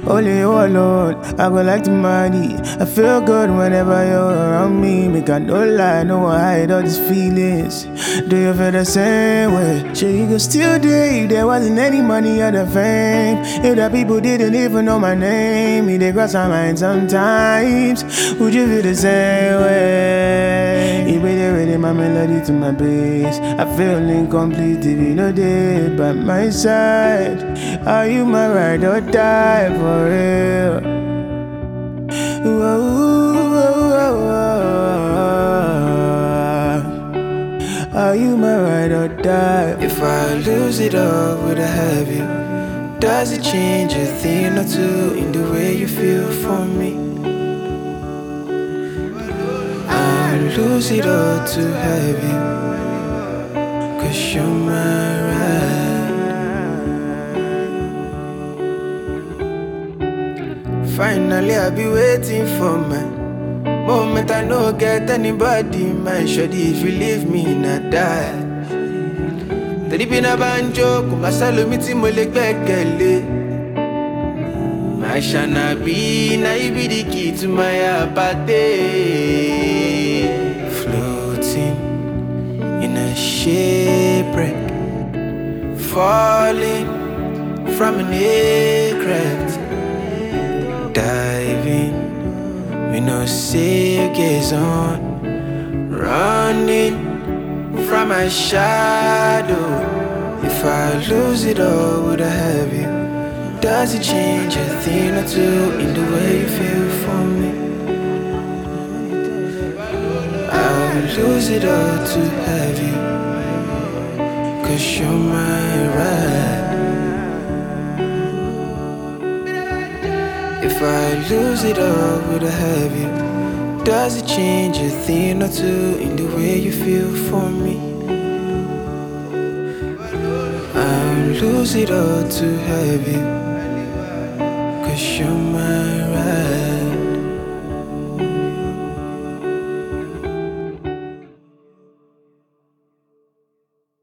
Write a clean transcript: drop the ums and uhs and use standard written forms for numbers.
Only you alone, I go like to money. I feel good whenever you're around me. Make I no lie, no one hide all these feelings. Do you feel the same way? Sure, you could still do if there wasn't any money or the fame. If the people didn't even know my name, me they cross my mind sometimes. Would you feel the same way? You be there with my melody to my bass. I feel incomplete if you know they by my side. Are you my ride or die for real? Are you my ride or die? If I lose it all, would I have you? Does it change a thing or two in the way you feel for me? I'll lose it all to have you, 'cause you're my ride. Finally I'll be waiting for my moment. I no get anybody, my shawty. If you leave me, not die. Tẹ̀lé bí náà bá ń jó, kò má sálómi tí mo lè gbẹ́kẹ̀lé. My Shanabi, now you be the key to my apathy. Floating in a shipwreck, falling from an aircraft, diving with no sail gaze on, running from my shadow. If I lose it all, would I have you? Does it change a thing or two in the way you feel for me? I'll lose it all to have you, 'cause you're my ride. If I lose it all, would I have you? Does it change a thing or two in the way you feel for me? I'll lose it all to have you, 'cause you're my